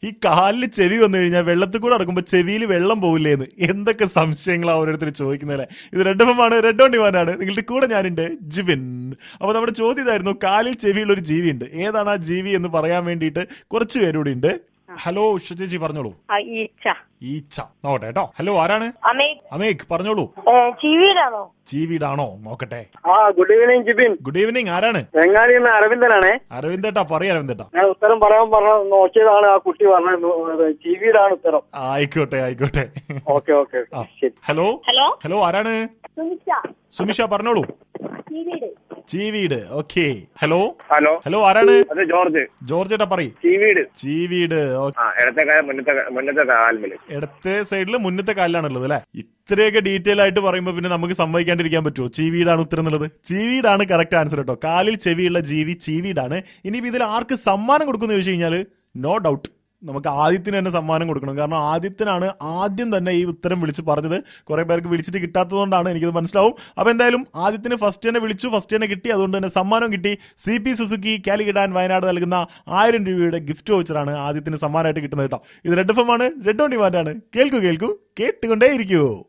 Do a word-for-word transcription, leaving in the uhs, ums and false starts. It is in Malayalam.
ഈ കാലില് ചെവി വന്നു കഴിഞ്ഞാൽ വെള്ളത്തിൽ കൂടെ നടക്കുമ്പോ ചെവിയിൽ വെള്ളം പോവില്ലേന്ന് എന്തൊക്കെ സംശയങ്ങളാണ് ഓരോരുത്തർ ചോദിക്കുന്നതല്ലേ. ഇത് റെഡ് എഫ് എം ആണ്, റെഡ് ഓൺ ഡിമാൻഡാണ്. നിങ്ങളുടെ കൂടെ ഞാനുണ്ട് ജിബിൻ. അപ്പൊ നമ്മുടെ ചോദ്യം ഇതായിരുന്നു, കാലിൽ ചെവിയുള്ള ഒരു ജീവി ഉണ്ട്, ഏതാണ് ആ ജീവി എന്ന് പറയാൻ വേണ്ടിയിട്ട് കുറച്ച് പേരൂടെ ഉണ്ട്. ഹലോ ഉഷ ചേച്ചി പറഞ്ഞോളൂ. ഈച്ച. ഈച്ച നോക്കട്ടെ കേട്ടോ. ഹലോ ആരാണ്? അമേക് പറഞ്ഞോളൂ. ചീവീടാണോ? ചീവീടാണോ നോക്കട്ടെ. ആ good evening Jibin. Good evening. ആരാണ്? ബംഗാളിൽ നിന്ന് അരവിന്ദനാണേ. അരവിന്ദേട്ടാ പറയ. അരവിന്ദേട്ടാ ഞാൻ ഉത്തരം പറയാൻ പറഞ്ഞ നോക്കിയതാണ്, ആ കുട്ടി പറഞ്ഞത് ചീവീടാണ് ഉത്തരം. ആയിക്കോട്ടെ ആയിക്കോട്ടെ. Okay okay. Hello hello hello ആരാണ്? സുമിഷ പറഞ്ഞോളൂ. ചീവീട്. ഓക്കെ. ഹലോ ഹലോ ഹലോ ആരാണ്? ജോർജ്. ജോർജ് ഏട്ടാ പറയും. ചീവീട്. ചീവീട്. മുന്നത്തെ ഇടത്തെ സൈഡില് മുന്നത്തെ കാലിലാണുള്ളത് അല്ലെ. ഇത്രയൊക്കെ ഡീറ്റെയിൽ ആയിട്ട് പറയുമ്പോ പിന്നെ നമുക്ക് സമ്മതിക്കാണ്ടിരിക്കാൻ പറ്റുമോ? ചീവീടാണ് ഉത്തരം എന്നുള്ളത്. ചീവീടാണ് കറക്റ്റ് ആൻസർ കേട്ടോ. കാലിൽ ചെവിയുള്ള ജീവി ചീവീടാണ്. ഇനിയിപ്പോ ഇതിൽ ആർക്ക് സമ്മാനം കൊടുക്കുന്ന ചോദിച്ചു കഴിഞ്ഞാല് നോ ഡൗട്ട് നമുക്ക് ആദ്യത്തിന് തന്നെ സമ്മാനം കൊടുക്കണം. കാരണം ആദ്യത്തിനാണ് ആദ്യം തന്നെ ഈ ഉത്തരം വിളിച്ച് പറഞ്ഞത്. കുറെ പേർക്ക് വിളിച്ചിട്ട് കിട്ടാത്തതുകൊണ്ടാണ് എനിക്കത് മനസ്സിലാവും. അപ്പൊ എന്തായാലും ആദ്യത്തിന് ഫസ്റ്റ് തന്നെ വിളിച്ചു, ഫസ്റ്റ് തന്നെ കിട്ടി. അതുകൊണ്ട് തന്നെ സമ്മാനം കിട്ടി. C P Suzuki Calicut Wayanad നൽകുന്ന ആയിരം രൂപയുടെ ഗിഫ്റ്റ് വൗച്ചറാണ് ആദ്യത്തിന് സമ്മാനമായിട്ട് കിട്ടുന്നത് കേട്ടോ. ഇത് റെഡ് എഫ് എം ആണ്, റെഡ് ഓൺ ഡിമാൻഡ് ആണ്. കേൾക്കൂ കേൾക്കൂ കേട്ടുകൊണ്ടേ ഇരിക്കൂ.